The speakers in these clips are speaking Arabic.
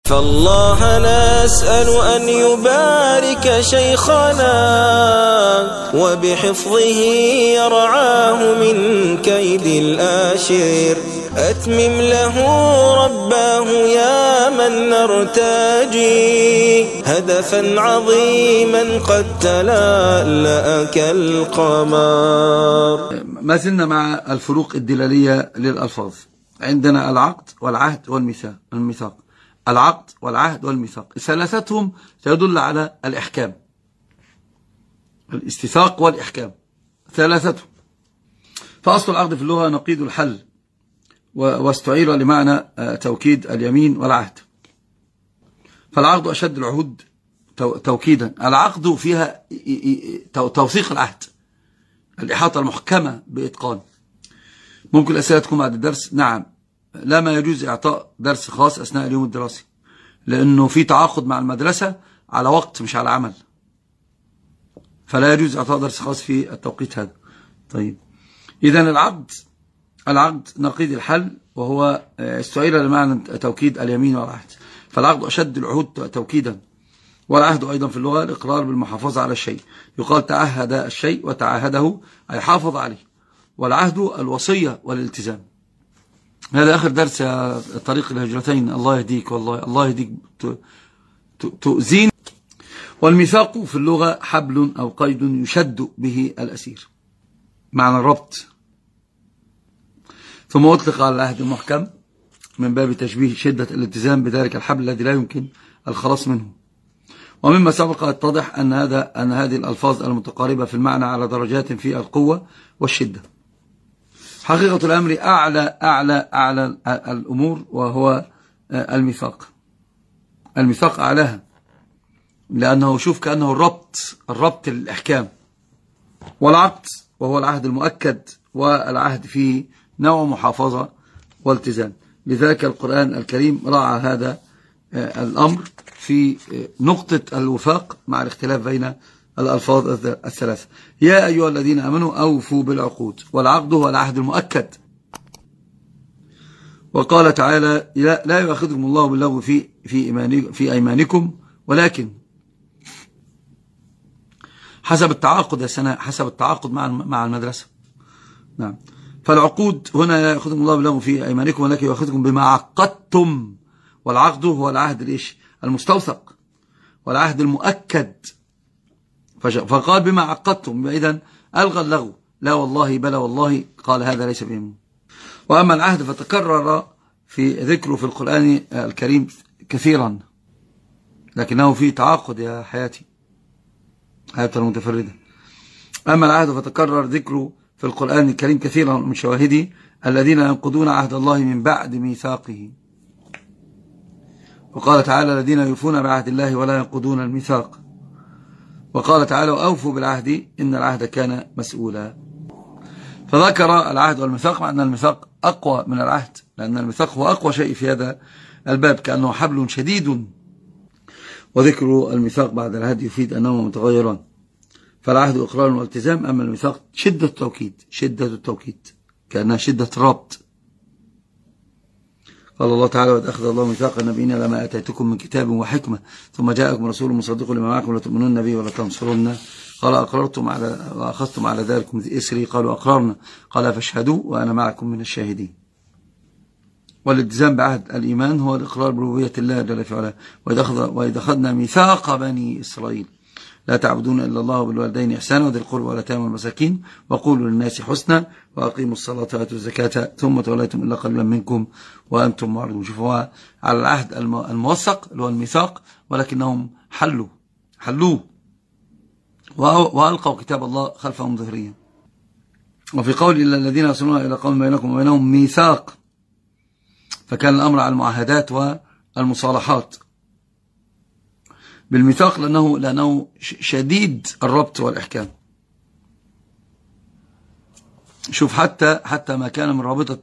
فالله نسأل أن يبارك شيخنا وبحفظه يرعاه من كيد الآشر. أتمم له رباه يا من نرتجي هدفا عظيما قد تلألأ كالقمر. ما زلنا مع الفروق الدلالية للألفاظ. عندنا العقد والعهد والميثاق. العقد والعهد والميثاق ثلاثتهم تدل على الإحكام، الاستيثاق والإحكام ثلاثتهم. فأصل العقد في اللغة نقيض الحل، واستعير لمعنى توكيد اليمين والعهد. فالعقد أشد العهود توكيدا. العقد فيها توثيق العهد، الإحاطة المحكمة بإتقان. ممكن الأسئلة تكون بعد الدرس. نعم، لا، ما يجوز إعطاء درس خاص أثناء اليوم الدراسي، لأنه في تعاقد مع المدرسة على وقت مش على عمل، فلا يجوز إعطاء درس خاص في التوقيت هذا. طيب، إذن العقد نقيض الحل، وهو استعير لمعنى توكيد اليمين والعهد. فالعقد أشد العهود توكيدا. والعهد أيضا في اللغة الإقرار بالمحافظة على الشيء. يقال تعهد الشيء وتعاهده أي حافظ عليه. والعهد الوصية والالتزام. هذا آخر درس يا طريق الهجرتين. الله يهديك، والله الله يهديك تؤذين. والميثاق في اللغة حبل أو قيد يشد به الأسير، معنى الربط. ثم أطلق على العهد المحكم من باب تشبيه شدة الالتزام بذلك الحبل الذي لا يمكن الخلاص منه. ومما سبق يتضح أن هذه الألفاظ المتقاربة في المعنى على درجات في القوة والشدة. حقيقة الأمر أعلى الأمور وهو الميثاق. الميثاق أعلاها، لأنه شوف كأنه الربط للإحكام. والعقد وهو العهد المؤكد، والعهد فيه نوع محافظة والتزام. لذلك القرآن الكريم راعى هذا الأمر في نقطة الوفاق مع الاختلاف بين الألفاظ الثلاثة. يا أيها الذين آمنوا أوفوا بالعقود. والعقد هو العهد المؤكد. وقال تعالى لا يؤاخذكم الله باللغو في أيمانكم ولكن حسب التعاقد يا سناء، حسب التعاقد مع المدرسة. نعم. فالعقود هنا لا يؤاخذكم الله باللغو في أيمانكم ولكن يؤاخذكم بما عقدتم. والعقد هو العهد المستوثق والعهد المؤكد. فقال بما عقدتم، إذن ألغى اللغو. لا والله بلا والله، قال هذا ليس بهم. وأما العهد فتكرر في ذكره في القرآن الكريم كثيرا، لكنه في تعاقد يا حياتي المتفردة. أما العهد فتكرر ذكره في القرآن الكريم كثيرا من شواهده الذين ينقضون عهد الله من بعد ميثاقه. وقال تعالى الذين يوفون بعهد الله ولا ينقضون الميثاق. وقال تعالى أوفوا بالعهد إن العهد كان مسؤولا. فذكر العهد والميثاق، مع أن الميثاق أقوى من العهد، لأن الميثاق هو أقوى شيء في هذا الباب، كأنه حبل شديد. وذكر الميثاق بعد العهد يفيد أنهما متغيران. فالعهد إقرار والتزام، أما الميثاق شدة التوكيد كأنها شدة الربط. قال الله تعالى وإذ أخذ الله ميثاق النبيين لما آتيتكم من كتاب وحكمة ثم جاءكم رسول مصدق لما معكم لتؤمنون به ولا تنصرون. قال أخذتم على ذلك إسري قالوا أقررنا قال فاشهدوا وأنا معكم من الشاهدين. والالتزام بعهد الإيمان هو الإقرار بربوبية الله جل في علاه. وإذ أخذنا ميثاق بني إسرائيل لا تعبدون إلا الله وبالوالدين إحسانا وذي القربى واليتامى والمساكين وقولوا للناس حسنا وأقيموا الصلاة وآتوا الزكاة ثم توليتم إلا قليلا منكم وأنتم معرضون. شوفوا هو على العهد الموثق اللي هو الميثاق، ولكنهم حلوه وألقوا كتاب الله خلفهم ظهريا. وفي قول إلا الذين يصلون إلى قوم بينكم وبينهم ميثاق، فكان الأمر على المعاهدات والمصالحات بالميثاق، لأنه شديد الربط والإحكام. شوف حتى ما كان من رابطة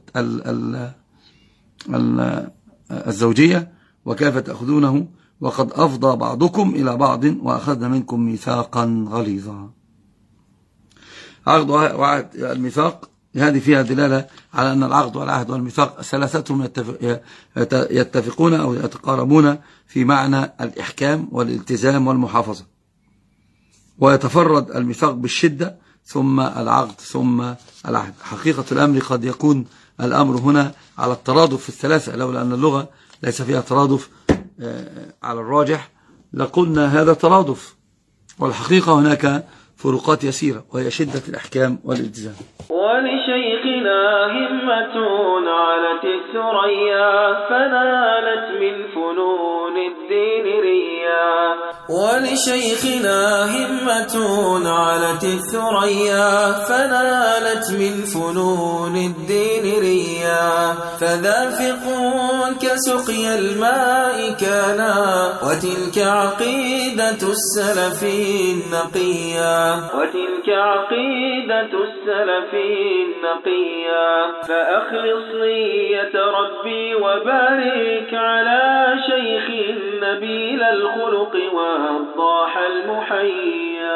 الزوجية وكيف تأخذونه وقد أفضى بعضكم إلى بعض وأخذنا منكم ميثاقا غليظا. عقد وعهد الميثاق هذه فيها دلالة على أن العقد والعهد والميثاق ثلاثتهم يتفقون أو يتقاربون في معنى الإحكام والالتزام والمحافظة، ويتفرد الميثاق بالشدة ثم العقد ثم العهد. حقيقة الأمر قد يكون الأمر هنا على الترادف في الثلاثة، لولا أن اللغة ليس فيها ترادف على الراجح لقلنا هذا ترادف، والحقيقة هناك فروقات يسيرة وهي شدة الإحكام والالتزام. ولشيخنا همة علت الثريا فنالت من فنون الدين ريا. ولشيخنا همة علت الثريا فنالت من فنون الدين ريا. فذا فقه كسقي الماء كانا وتلك عقيدة السلف النقيا. وتلك عقيدة السلف النقيا. فأخلص نية ربي وبارك على شيخ نبيل الخلق والضاح المحيا.